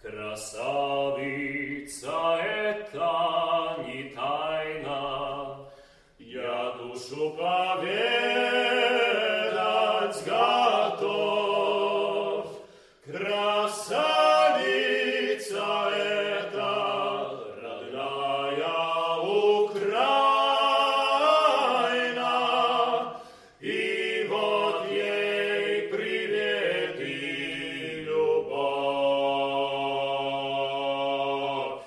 Красавица это не тайна, я душу поведать готов. Красавица это родная Украина, и вот ей привет и любовь.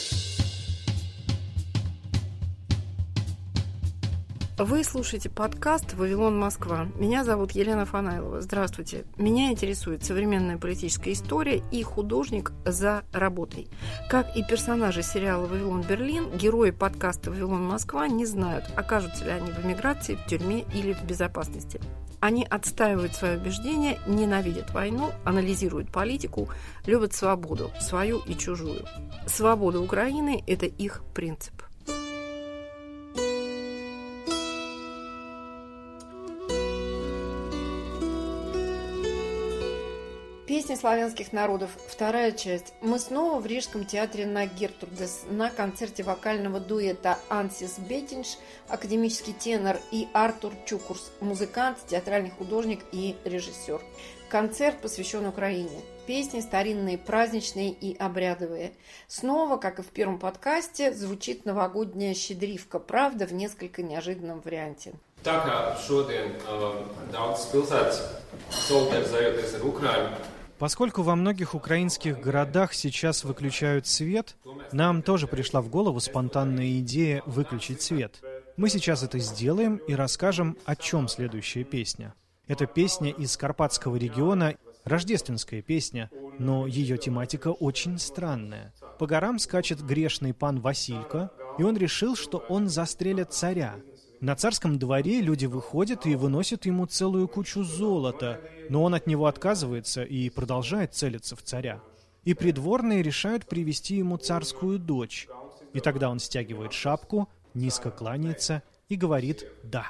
Вы слушаете подкаст «Вавилон, Москва». Меня зовут Елена Фанайлова. Здравствуйте. Меня интересует современная политическая история и художник за работой. Как и персонажи сериала «Вавилон, Берлин», герои подкаста «Вавилон, Москва» не знают, окажутся ли они в эмиграции, в тюрьме или в безопасности. Они отстаивают свои убеждения, ненавидят войну, анализируют политику, любят свободу, свою и чужую. Свобода Украины – это их принцип. Песни славянских народов. Вторая часть. Мы снова в Рижском театре на Гертурдес на концерте вокального дуэта Ансис Бетинш, академический тенор, и Артур Чукурс, музыкант, театральный художник и режиссер. Концерт посвящен Украине. Песни старинные, праздничные и обрядовые. Снова, как и в первом подкасте, звучит новогодняя щедривка, правда, в несколько неожиданном варианте. Tā kā šodien daudzas pilsētas solidarizējoties ar Ukrainu. Поскольку во многих украинских городах сейчас выключают свет, нам тоже пришла в голову спонтанная идея выключить свет. Мы сейчас это сделаем и расскажем, о чем следующая песня. Это песня из Карпатского региона, рождественская песня, но ее тематика очень странная. По горам скачет грешный пан Василько, и он решил, что он застрелит царя. На царском дворе люди выходят и выносят ему целую кучу золота, но он от него отказывается и продолжает целиться в царя. И придворные решают привести ему царскую дочь. И тогда он стягивает шапку, низко кланяется и говорит «да».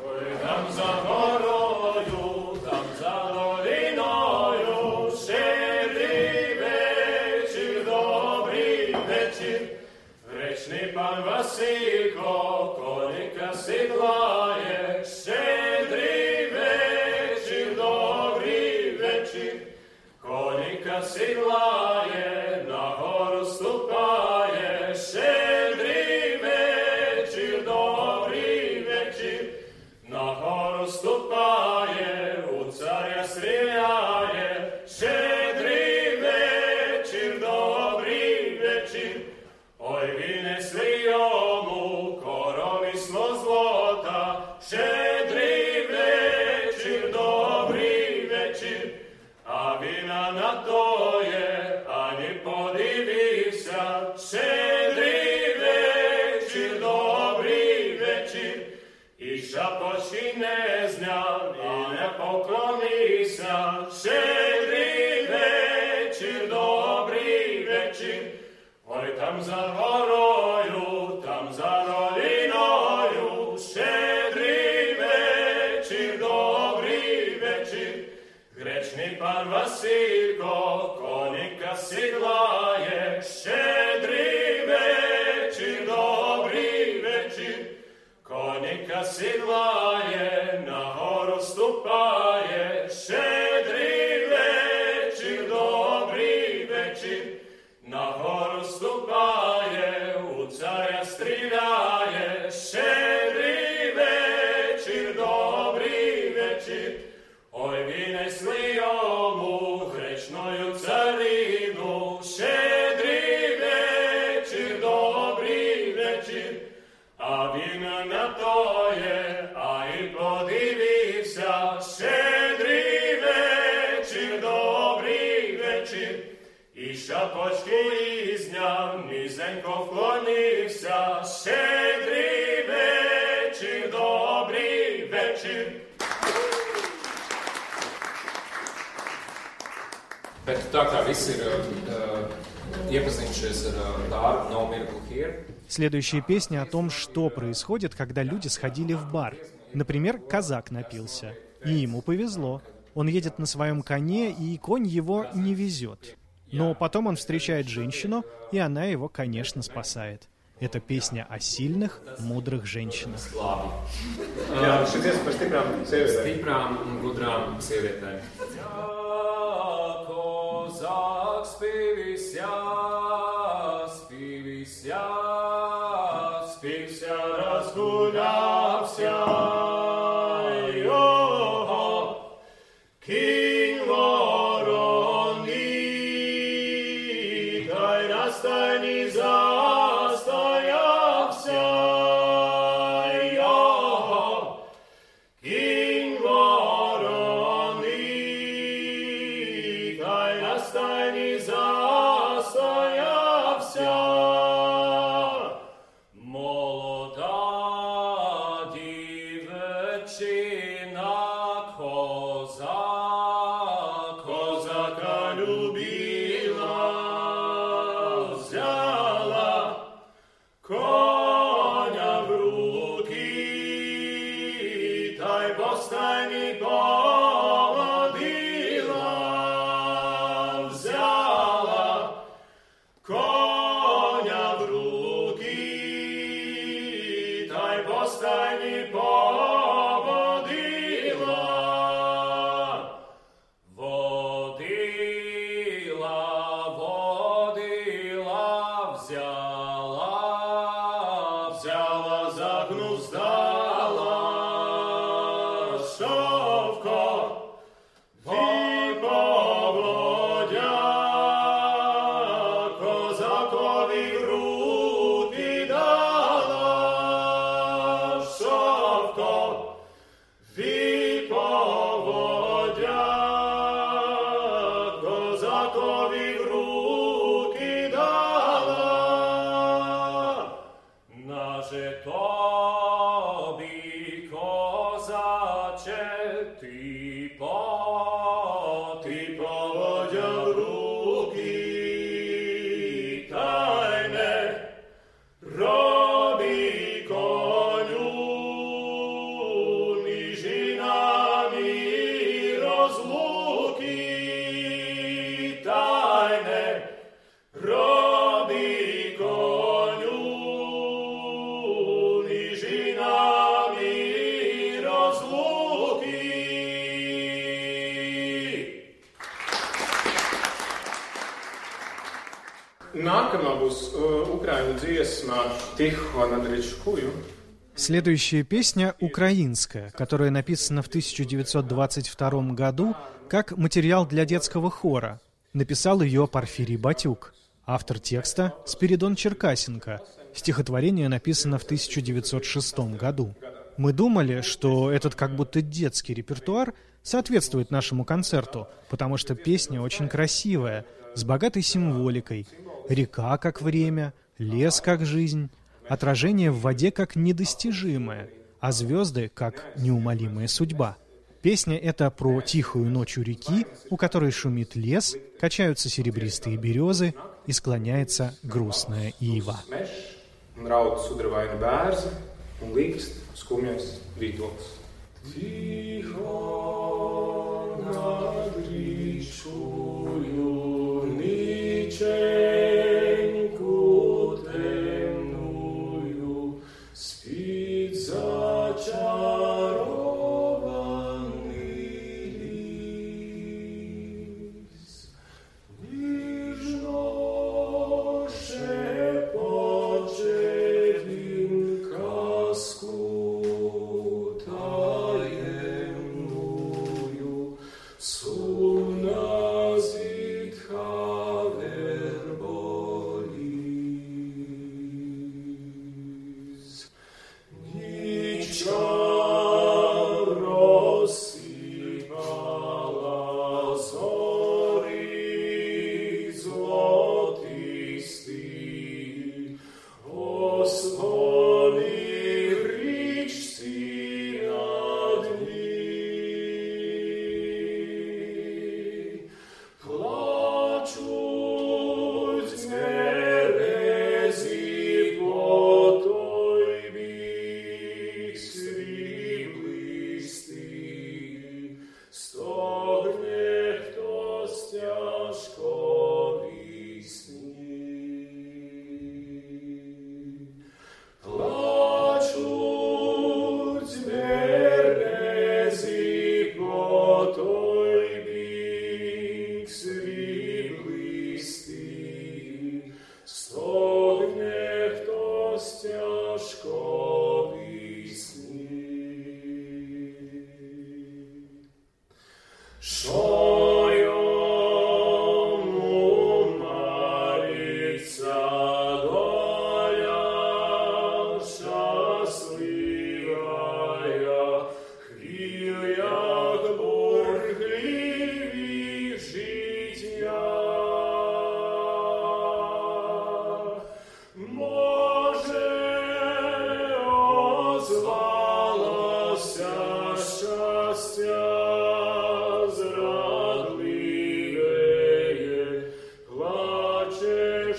Пан Василько, коника сідлає, щедрий вечір, добрий вечір. Коника сідлає, на гору ступає, щедрий вечір, добрий вечір. На гору ступає, у царя стріляє, щедрий вечір, добрий вечір. Ой, винесли йому коромисло злота, щедрий вечір, добрий вечір, а він на тоє ані подивився, щедрий вечір, добрий вечір, і шапочки не зняв, і не поклонився, щедрий вечір, добрий вечір. Ой, там за горою, там за долиною, щедрий вечір, добрий вечір. Гречний пан Василько, коника сідлає, щедрий вечір, добрий вечір. Коника сідлає, на гору ступає, щедрий вечір, добрий вечір. На гору ступає, у царя стріляє, щедрий вечір, добрий вечір. Ой, винесли йому гречною царину, щедрий вечір, добрий вечір. А він на тоє, а й подивився, щедрий вечір, добрий вечір. І шапочки зняв, низенько вклонився, щедрий вечір, добрий вечір. Bet tā kā visi ir iepazinušies ar darbu No Miracle Here. Следующая песня о том, что происходит, когда люди сходили в бар. Например, казак напился, и ему повезло. Он едет на своем коне, и конь его не везет. Но потом он встречает женщину, и она его, конечно, спасает. Это песня о сильных, мудрых женщинах. Jā, šis dziesma par stiprām sievietēm. Stiprām un gudrām sievietēm. Kozāk spīvisjā, spīvisjā, spīvisjā razguļāvsjā, joho, kiņ voronī, tai rastaini zastajāvsjā, joho, kiņ voronī, tai rastaini zastajāvsjā. Молода дівчина козака любила, взяла коня в руки, та й по стайні поводила, взяла коня в руки, та й по стайні поводила, водила, взяла, загнуздала, шовко, поводя, козакові в руки дала, шовко, поводя, козакові в руки дала. Наже тобі, козаче, ти поводя в руки, та й не робі коню, між нами розлуки, та й не робі коню, між нами розлуки. Nākamā būs ukraiņu dziesma Tiho nad rečkuju. Следующая песня украинская, которая написана в 1922 году как материал для детского хора. Написал ее Порфирий Батюк. Автор текста — Спиридон Черкасенко. Стихотворение написано в 1906 году. Мы думали, что этот как будто детский репертуар соответствует нашему концерту, потому что песня очень красивая, с богатой символикой. Река как время, лес как жизнь, отражение в воде как недостижимое, а звезды как неумолимая судьба. Песня эта про тихую ночь у реки, у которой шумит лес, качаются серебристые березы и склоняется грустная ива. Sumna zitcha ver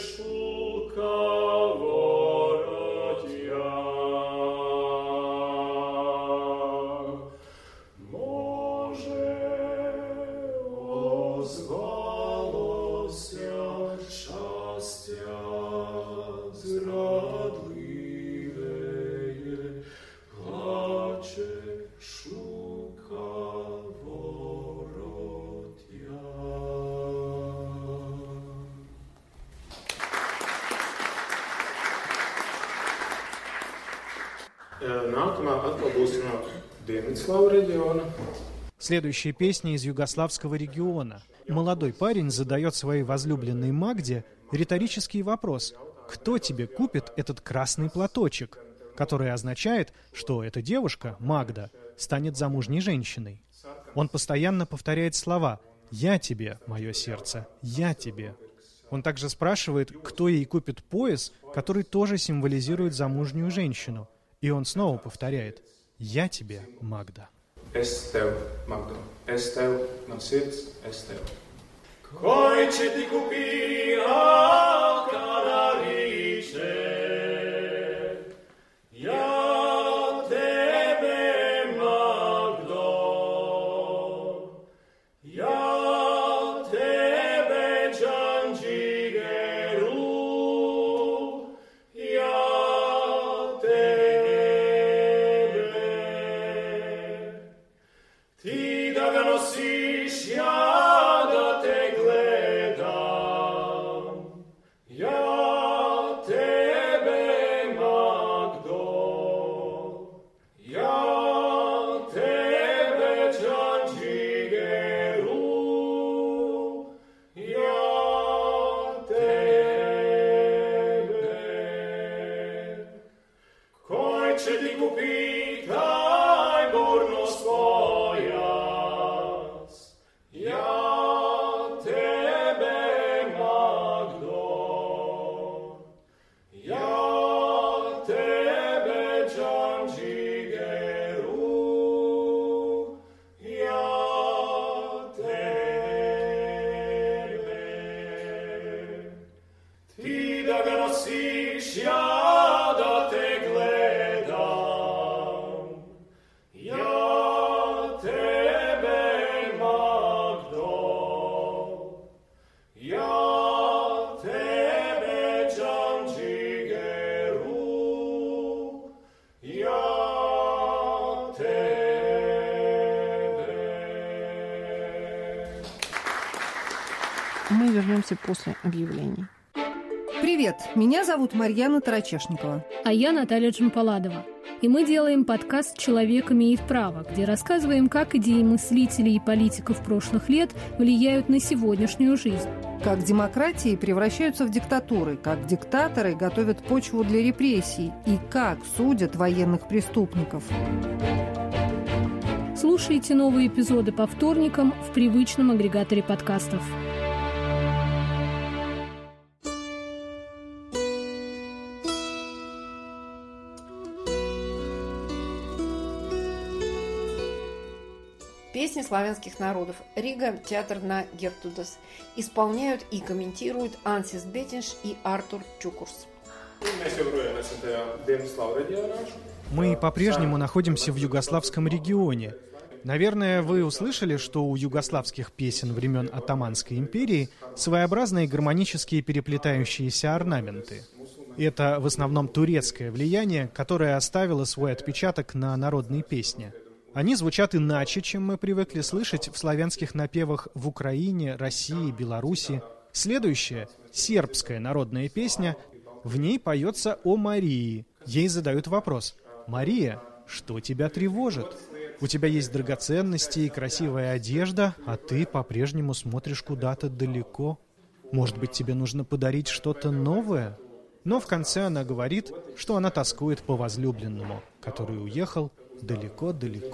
Следующая песня из югославского региона. Молодой парень задает своей возлюбленной Магде риторический вопрос: «Кто тебе купит этот красный платочек?», который означает, что эта девушка, Магда, станет замужней женщиной. Он постоянно повторяет слова «Я тебе, мое сердце, я тебе». Он также спрашивает, кто ей купит пояс, который тоже символизирует замужнюю женщину. И он снова повторяет «Я тебе, Магда». Es tev, Magdo, es tev, man sirds, es tev. Koji će ti kupi alkana riče, ja tebe, Magdo, ja tebe, Đanđigeru, ja ti da ga nosiš, ja da te gledam, ja tebe, Magdo, ja tebe, Đanđigeru, ja tebe. Koji će ti kupit taj borno spojas, ja tebe, Magdo, ja tebe, Đanđigeru, ja tebe. Ti da ga nosiš, ja da te gledam, ja tebe, Magdo, ja tebe, Đanđigeru, ja tebe. Мы вернемся после объявлений. Привет, меня зовут Марьяна Тарачешникова. А я Наталья Джампаладова. И мы делаем подкаст «Человек имеет право», где рассказываем, как идеи мыслителей и политиков прошлых лет влияют на сегодняшнюю жизнь. Как демократии превращаются в диктатуры, как диктаторы готовят почву для репрессий и как судят военных преступников. Слушайте новые эпизоды по вторникам в привычном агрегаторе подкастов. Песни славянских народов. Рига, театр на Гертудас. Исполняют и комментируют Ансис Бетинш и Артур Чукурс. Мы по-прежнему находимся в югославском регионе. Наверное, вы услышали, что у югославских песен времен Отtomанской империи своеобразные гармонические переплетающиеся орнаменты. Это в основном турецкое влияние, которое оставило свой отпечаток на народной песне. Они звучат иначе, чем мы привыкли слышать в славянских напевах в Украине, России, Беларуси. Следующая — сербская народная песня. В ней поется о Марии. Ей задают вопрос: «Мария, что тебя тревожит? У тебя есть драгоценности и красивая одежда, а ты по-прежнему смотришь куда-то далеко. Может быть, тебе нужно подарить что-то новое?» Но в конце она говорит, что она тоскует по возлюбленному, который уехал далеко-далеко.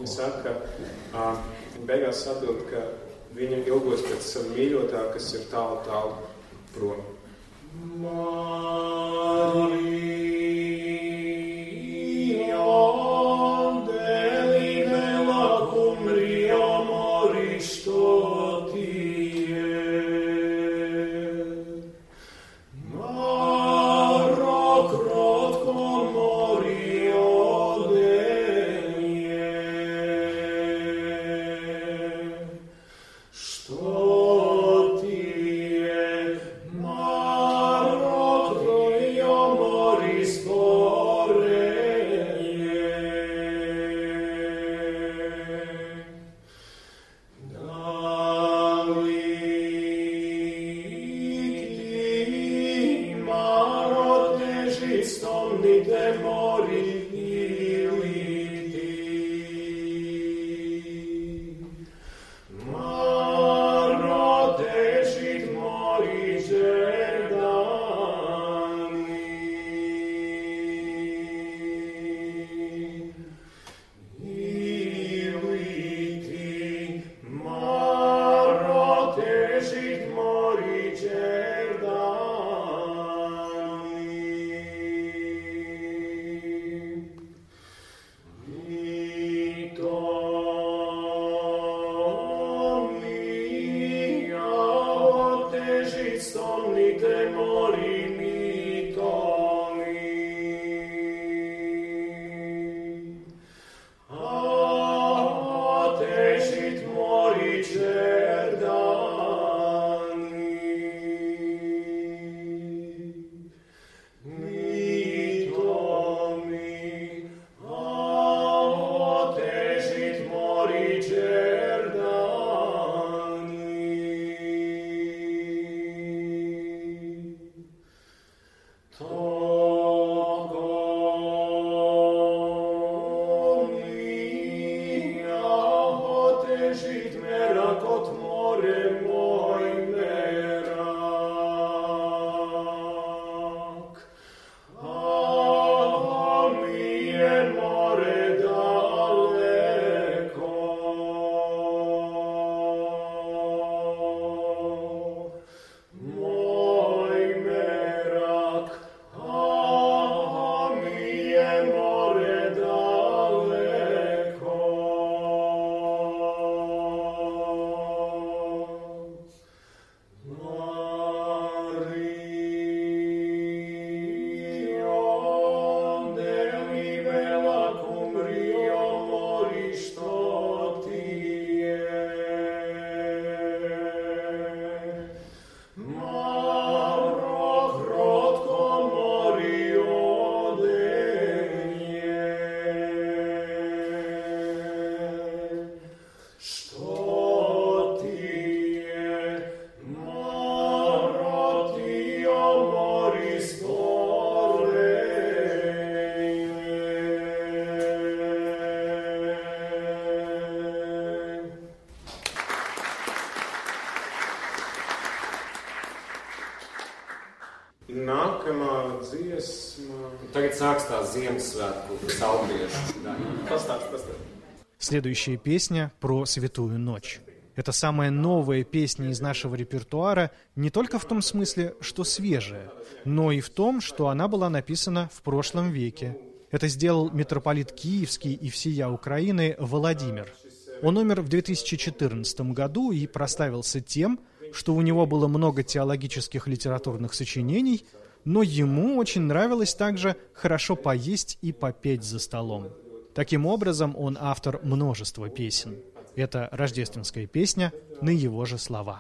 Nākamā dziesma. Tagad sāks tā Ziemassvētku salviešu daļa. Pastāst. Следующая песня про Святую Ночь. Это самая новая песня из нашего репертуара не только в том смысле, что свежая, но и в том, что она была написана в прошлом веке. Это сделал митрополит Киевский и всея Украины Владимир. Он умер в 2014 году и прославился тем, что у него было много теологических литературных сочинений, но ему очень нравилось также хорошо поесть и попеть за столом. Таким образом, он автор множества песен. Это рождественская песня на его же слова.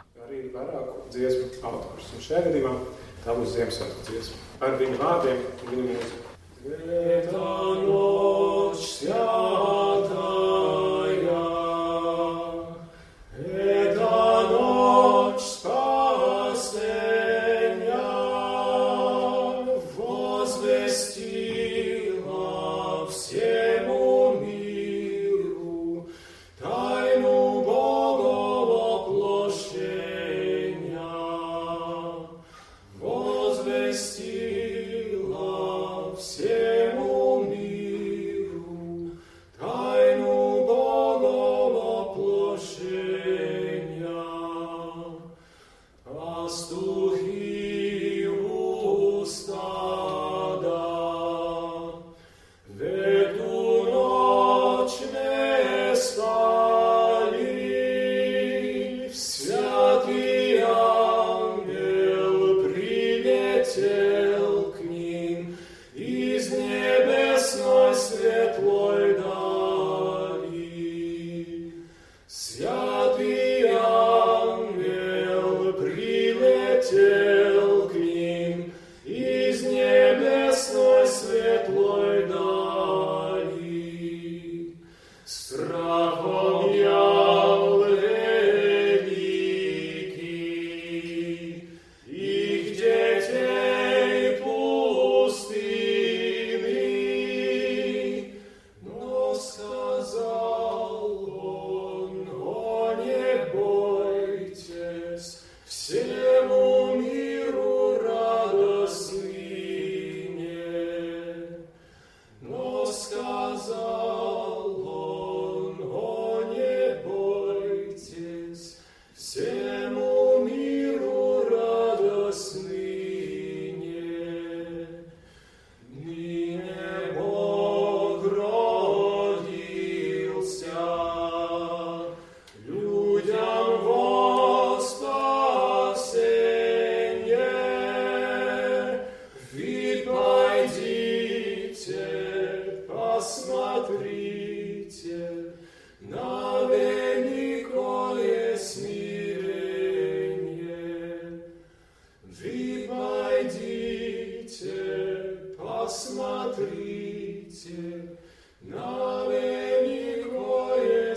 посмотрите на великое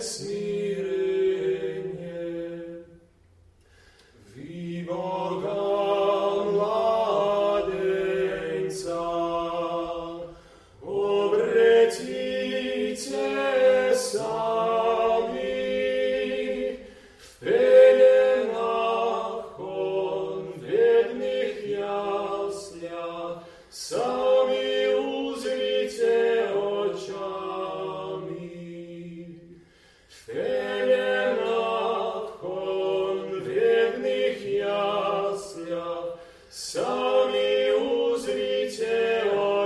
смирение. Ви Бога младенца обретите сами, в пеленах он в бедных яслях, сами узрите очами. В пеленах он в бедных яслях, сами узрите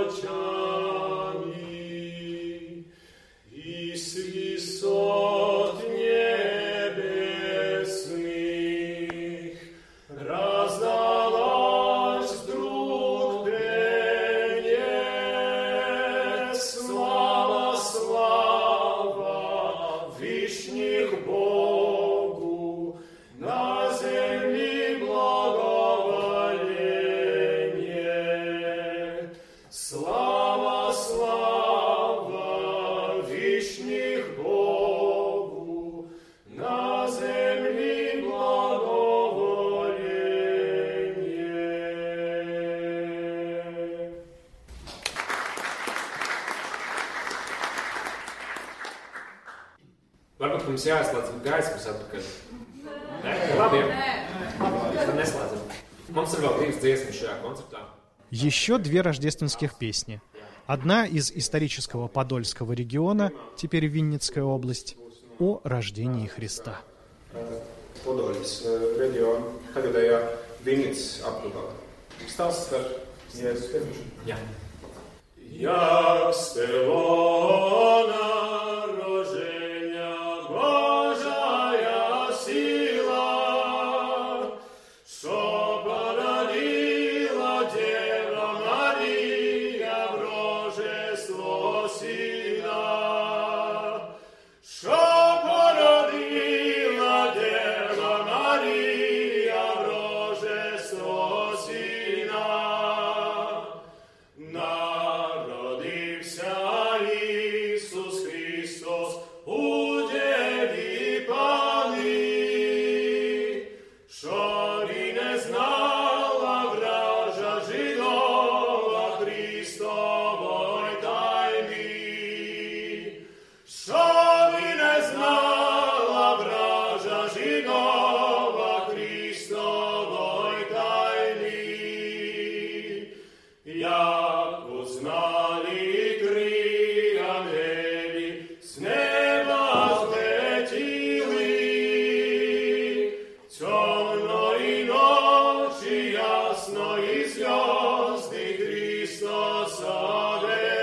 очами. Из высот небесных раздалась вдруг пение: слава, слава вишних Богу, на земле благоволение. Слава, слава вишних Богу, на земле благоволение. Varbūt mums jāizslēdz gaismas atpakaļ. Nē, labi. Tad neslēdzam. Mums ir vēl 2 dziesmas šajā koncertā. Еще 2 рождественских песни. Одна из исторического Подольского региона, теперь Винницкая область, о рождении Христа. Podoļas reģiona tagadējā Vinnits apgabalā. Stāsts par Jēzus pieņemšanu. Jā. Jak stevona roženja Božaja sila, što porodila Djeva Marija Božestvo sina. Što porodila Djeva Marija Božestvo sina. Narodivся Isus Hristos u Djevi Pani, što i ne znala vraža Židova Hristovoj tajni. Što i ne znala vraža Židova Hristovoj tajni. Jako znali tri angeli s neba zletili, temno i noći jasno i zvijezdi Hristosa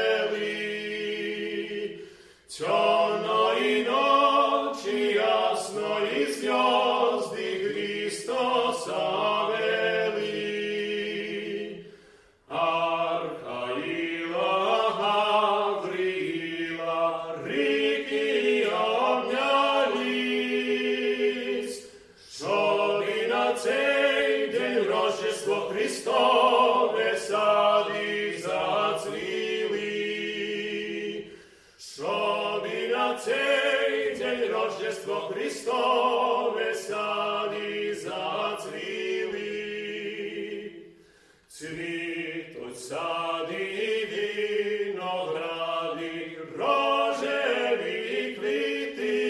veli. Temno i noći jasno i zvijezdi Hristosa veli. Arhaila Gavriila riki obnjalis, što bi na cej den roždestvo Hristove sadi zacvili. Što bi na cej den roždestvo Hristove sadi zacvili. Cvitoć sadi vinogradi, roževi kviti,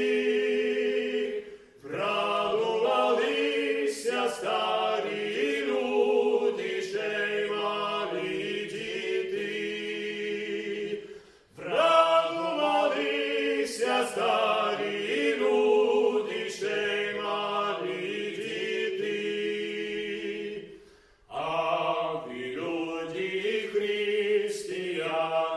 radovali se stari ljudi, šejmali djeti. Radovali se stari ljudi, šejmali djeti. A vi ljudi hrišćani,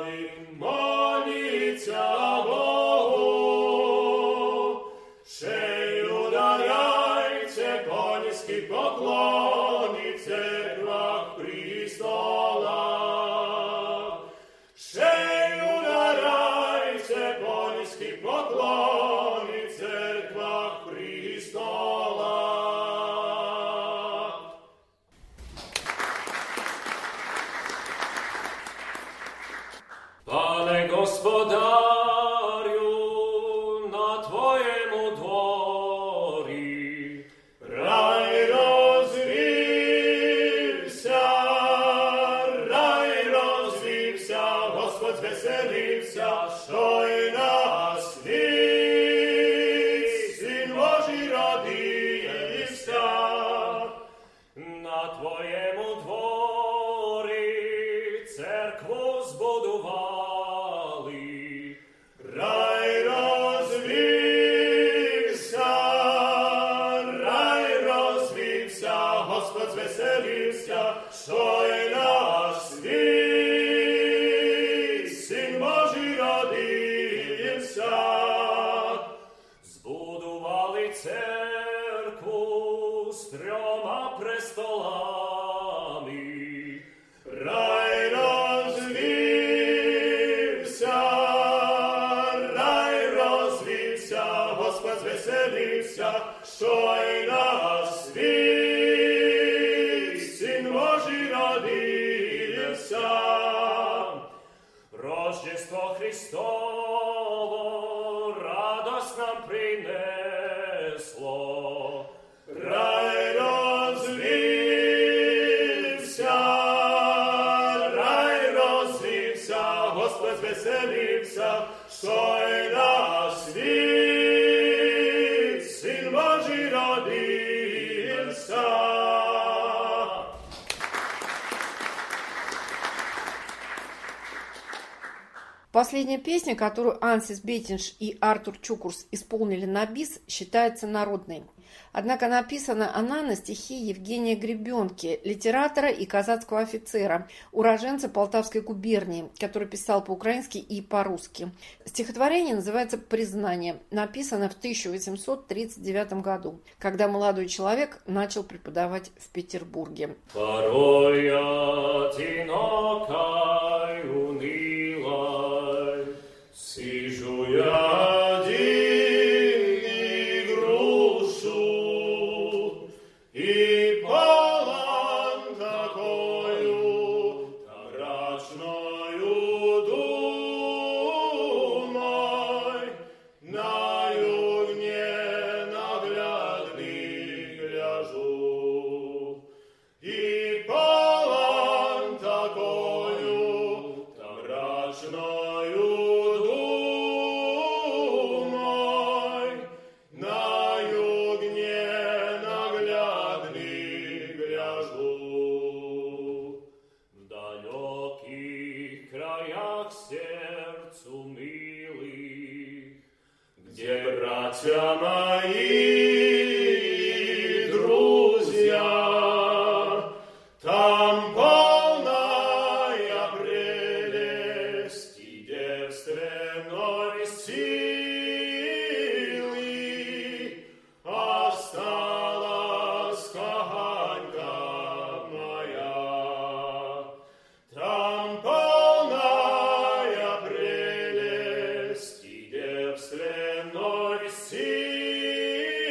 Господарю, на Твоєму дворі рай розвівся, Господь звеселився, що й на світ Син Божий родився. На Твоєму дворі церкву збудували, рай розвівся, Господь звеселився, що й на світ Син Божий родився. Збудували церкву з 3 престолами, рай розвівся, Господь звеселився, що й на світ Син Божий родився. Рождество Христово радость нам принесло, рай розвівся, Господь звеселився, що й на світ Син Божий родився. Последняя песня, которую Ансис Бетинш и Артур Чукурс исполнили на бис, считается народной. Однако написана она на стихи Евгения Гребенки, литератора и казацкого офицера, уроженца Полтавской губернии, который писал по-украински и по-русски. Стихотворение называется «Признание», написано в 1839 году, когда молодой человек начал преподавать в Петербурге. Порой одинока и унылая сижу я один и грушу, и полон такою мрачною думой, на юг ненаглядный гляжу, и полон такою мрачною думой, на юг ненаглядный гляжу. В далеких краях сердцу милых, где братья мои, друзья, там полная прелесть и девственной силы осталась каханька моя. Там полная прелесть и девственной силы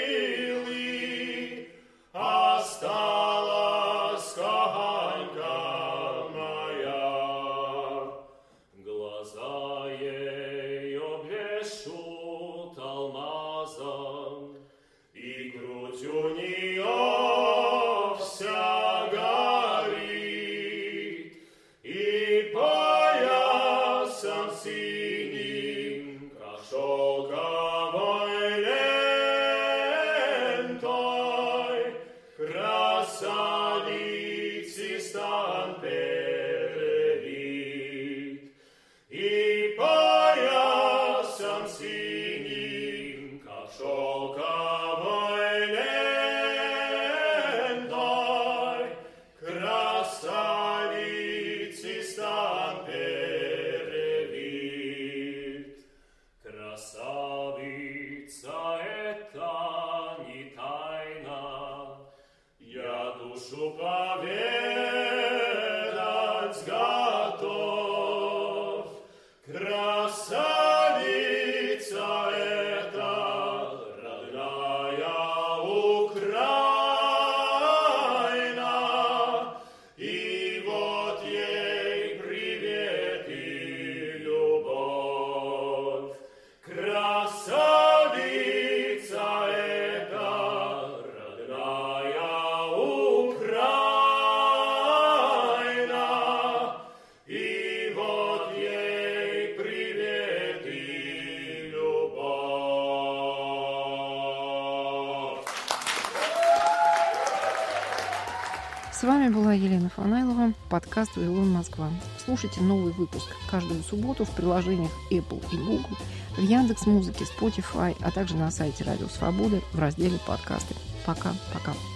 вами была Елена Фанайлова, подкаст «Вавилон Москва». Слушайте новый выпуск каждую субботу в приложениях Apple и Google, в Яндекс.Музыке, Spotify, а также на сайте Радио Свободы в разделе «Подкасты». Пока-пока.